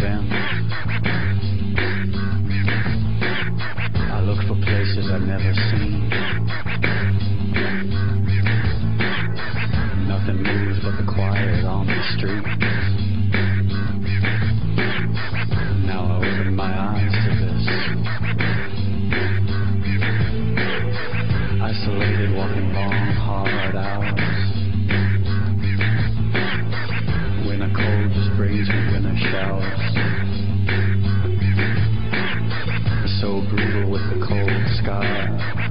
been. I look for places I've never seen. Nothing moves but the quiet on the street. Now I open my eyes to this. Isolated, walking long, hard hours. Winter cold just brings me winter showers. It's so brutal with the cold sky.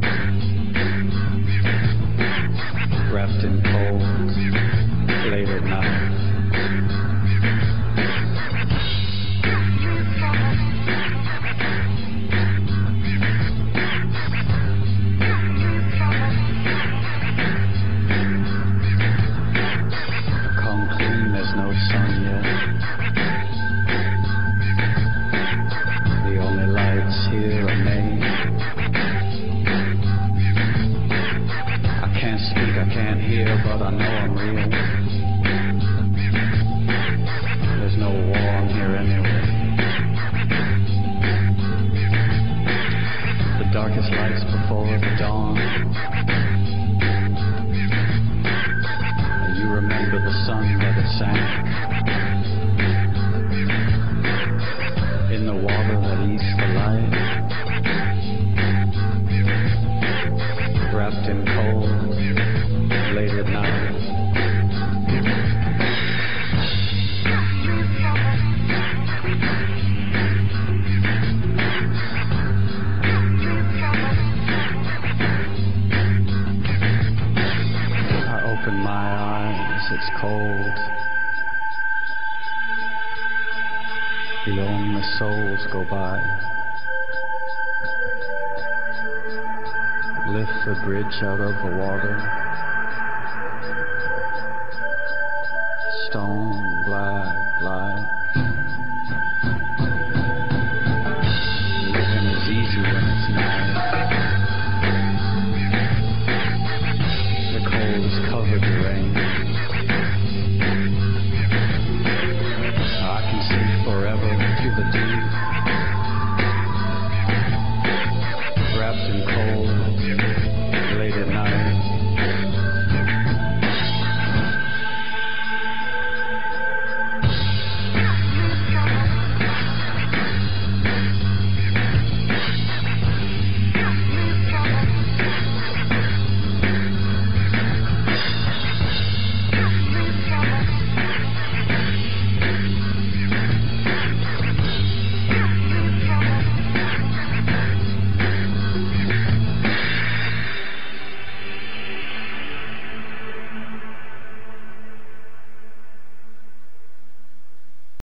Wrapped in cold, late at night. But I know I'm real. There's no war, I'm here anyway. The darkest lights before the dawn. You remember the sun that it sank in the water that eats the light, wrapped in cold, late at night. I open my eyes, it's cold. The only souls go by. Lift the bridge out of the water. Stone, black light. Living is easy when it's night. The cold is covered in rain. I can see forever through the